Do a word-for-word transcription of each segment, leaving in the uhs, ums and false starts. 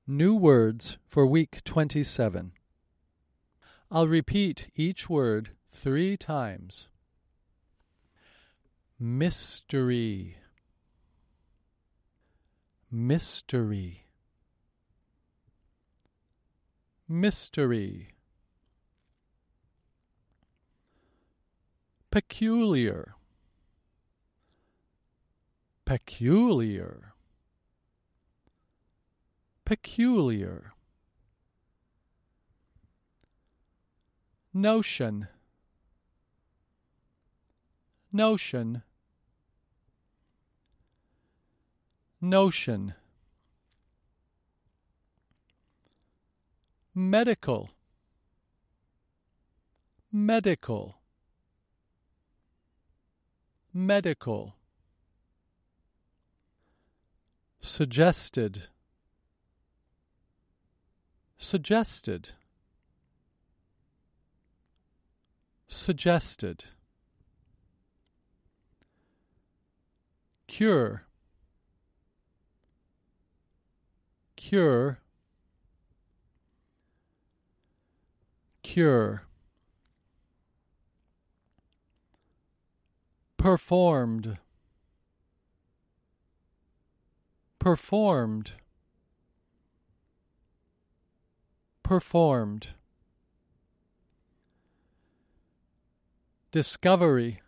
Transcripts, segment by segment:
New words for week twenty-seven. I'll repeat each word three times. Mystery, mystery, mystery. Peculiar, peculiar, peculiar. Notion, notion, notion. Medical, medical, medical. Suggested, suggested, suggested. Cure, cure, cure. Performed, performed, performed. Discovery,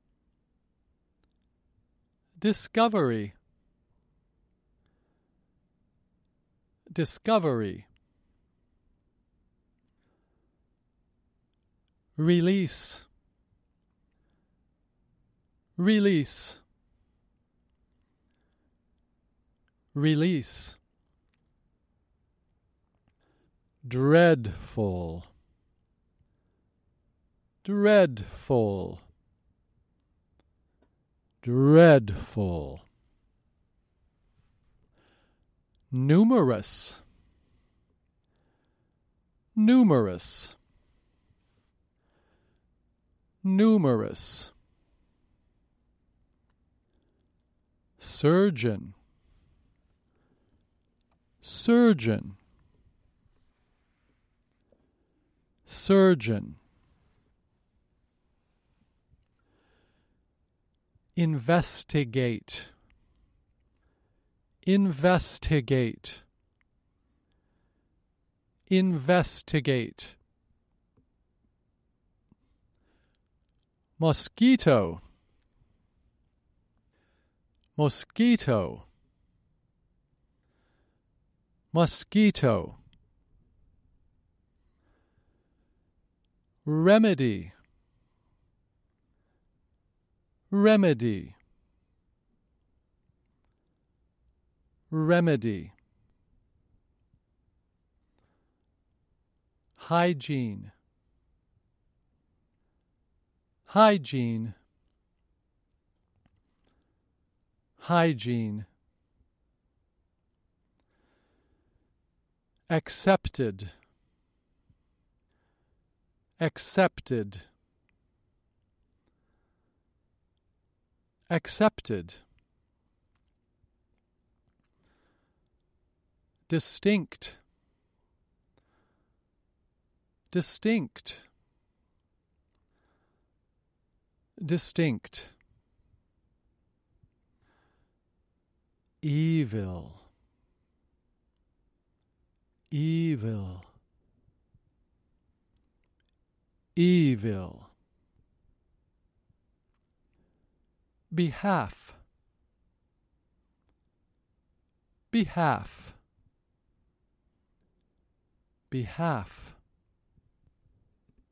discovery, discovery. Release, release, release. Dreadful, dreadful, dreadful. Numerous, numerous, numerous. Surgeon, surgeon, surgeon. Investigate, investigate, investigate. Mosquito, mosquito, mosquito. Remedy, remedy, remedy. Hygiene, hygiene, hygiene. Accepted, accepted, accepted. Distinct, distinct, distinct. Evil, evil, evil. Behalf, behalf, behalf.